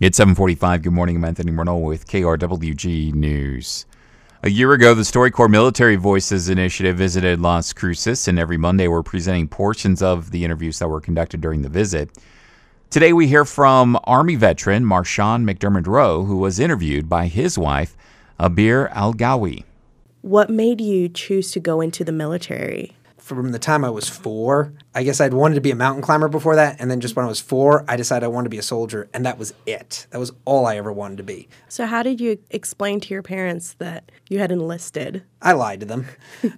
It's 7:45. Good morning. I'm Anthony Renault with KRWG News. A year ago, the StoryCorps Military Voices Initiative visited Las Cruces, and every Monday we're presenting portions of the interviews that were conducted during the visit. Today we hear from Army veteran Marshawn McDermott Rowe, who was interviewed by his wife, Abir Al-Gawi. What made you choose to go into the military? From the time I was 4, I guess I'd wanted to be a mountain climber before that. And then just when I was 4, I decided I wanted to be a soldier. And that was it. That was all I ever wanted to be. So how did you explain to your parents that you had enlisted? I lied to them.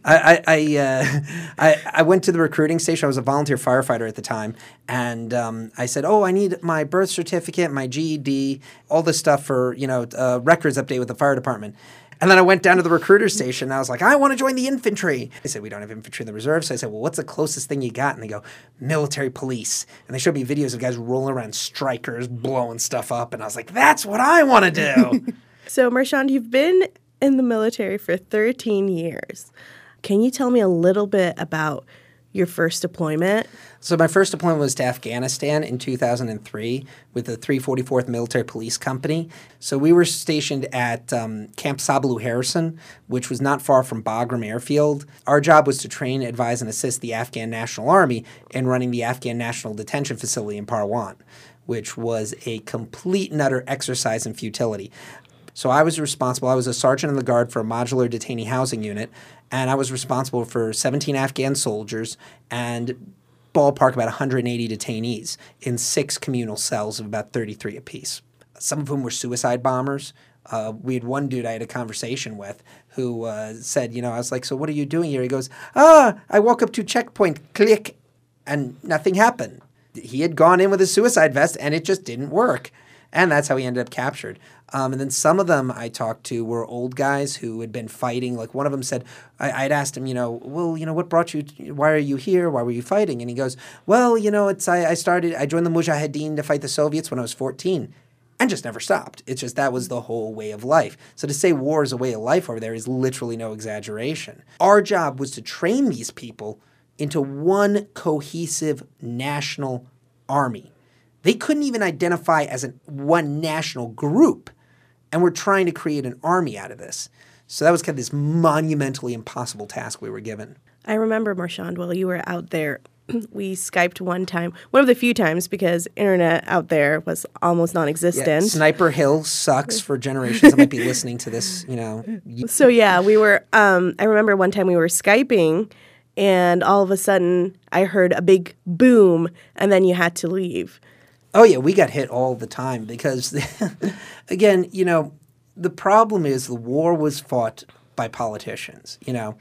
I went to the recruiting station. I was a volunteer firefighter at the time. And I said, I need my birth certificate, my GED, all this stuff for, records update with the fire department. And then I went down to the recruiter station, and I was like, I want to join the infantry. They said, we don't have infantry in the reserve. So I said, well, what's the closest thing you got? And they go, military police. And they showed me videos of guys rolling around strikers, blowing stuff up. And I was like, that's what I want to do. So, Marshawn, you've been in the military for 13 years. Can you tell me a little bit about your first deployment? So my first deployment was to Afghanistan in 2003 with the 344th Military Police Company. So we were stationed at Camp Sabalu Harrison, which was not far from Bagram Airfield. Our job was to train, advise, and assist the Afghan National Army in running the Afghan National Detention Facility in Parwan, which was a complete and utter exercise in futility. So I was a sergeant in the guard for a modular detainee housing unit, and I was responsible for 17 Afghan soldiers and ballpark about 180 detainees in 6 communal cells of about 33 apiece. Some of whom were suicide bombers. We had one dude I had a conversation with who said, I was like, so what are you doing here? He goes, I walk up to checkpoint, click, and nothing happened. He had gone in with a suicide vest, and it just didn't work. And that's how he ended up captured. And then some of them I talked to were old guys who had been fighting. Like one of them said, I'd asked him, what brought you, why are you here? Why were you fighting? And he goes, I joined the Mujahideen to fight the Soviets when I was 14 and just never stopped. It's just that was the whole way of life. So to say war is a way of life over there is literally no exaggeration. Our job was to train these people into one cohesive national army. They couldn't even identify as one national group, and we're trying to create an army out of this. So that was kind of this monumentally impossible task we were given. I remember, Marshawn, while you were out there, we Skyped one time, one of the few times because internet out there was almost non-existent. Yeah, Sniper Hill sucks for generations that might be listening to this, So yeah, we were, I remember one time we were Skyping, and all of a sudden I heard a big boom, and then you had to leave. Oh, yeah, we got hit all the time because, again, the problem is the war was fought by politicians.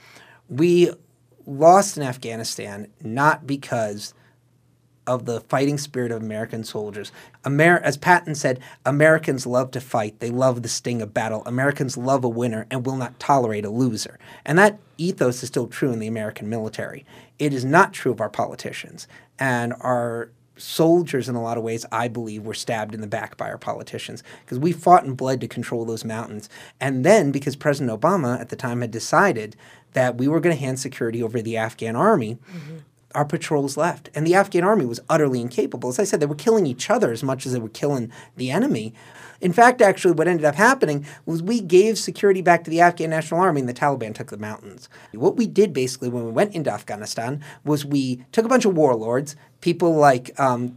We lost in Afghanistan not because of the fighting spirit of American soldiers. As Patton said, Americans love to fight. They love the sting of battle. Americans love a winner and will not tolerate a loser. And that ethos is still true in the American military. It is not true of our politicians. And our soldiers, in a lot of ways, I believe, were stabbed in the back by our politicians because we fought and bled to control those mountains. And then, because President Obama at the time had decided that we were going to hand security over to the Afghan army, our patrols left. And the Afghan army was utterly incapable. As I said, they were killing each other as much as they were killing the enemy. In fact, actually, what ended up happening was we gave security back to the Afghan National Army and the Taliban took the mountains. What we did basically when we went into Afghanistan was we took a bunch of warlords, people like Hamid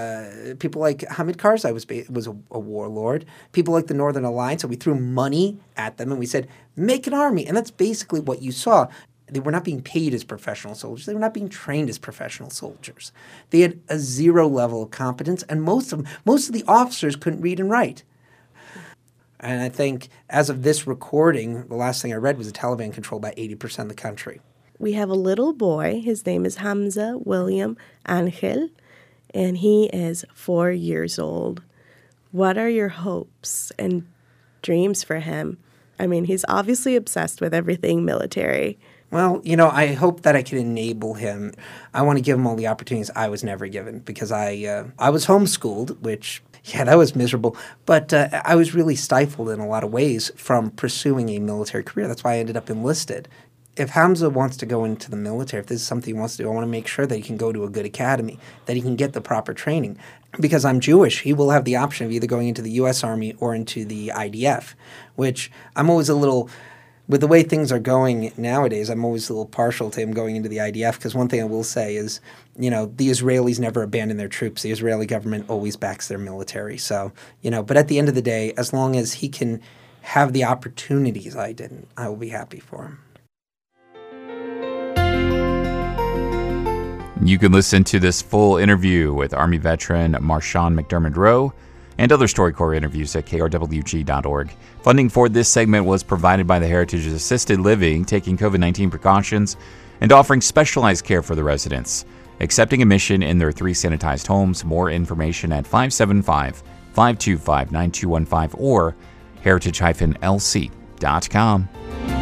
Karzai was a warlord, people like the Northern Alliance, and we threw money at them and we said, make an army. And that's basically what you saw. They were not being paid as professional soldiers. They were not being trained as professional soldiers. They had a 0 level of competence, and most of the officers couldn't read and write. And I think as of this recording, the last thing I read was the Taliban controlled about 80% of the country. We have a little boy. His name is Hamza William Angel, and he is 4 years old. What are your hopes and dreams for him? I mean, he's obviously obsessed with everything military. Well, I hope that I can enable him. I want to give him all the opportunities I was never given because I was homeschooled, which, yeah, that was miserable. But I was really stifled in a lot of ways from pursuing a military career. That's why I ended up enlisted. If Hamza wants to go into the military, if this is something he wants to do, I want to make sure that he can go to a good academy, that he can get the proper training. because I'm Jewish, he will have the option of either going into the U.S. Army or into the IDF, which I'm always a little, with the way things are going nowadays, I'm always a little partial to him going into the IDF, because one thing I will say is, the Israelis never abandon their troops. The Israeli government always backs their military. So, but at the end of the day, as long as he can have the opportunities I didn't, I will be happy for him. You can listen to this full interview with Army veteran Marshawn McDermott Rowe and other StoryCorps interviews at krwg.org. Funding for this segment was provided by the Heritage Assisted Living, taking COVID-19 precautions and offering specialized care for the residents, accepting admission in their 3 sanitized homes. More information at 575-525-9215 or heritage-lc.com.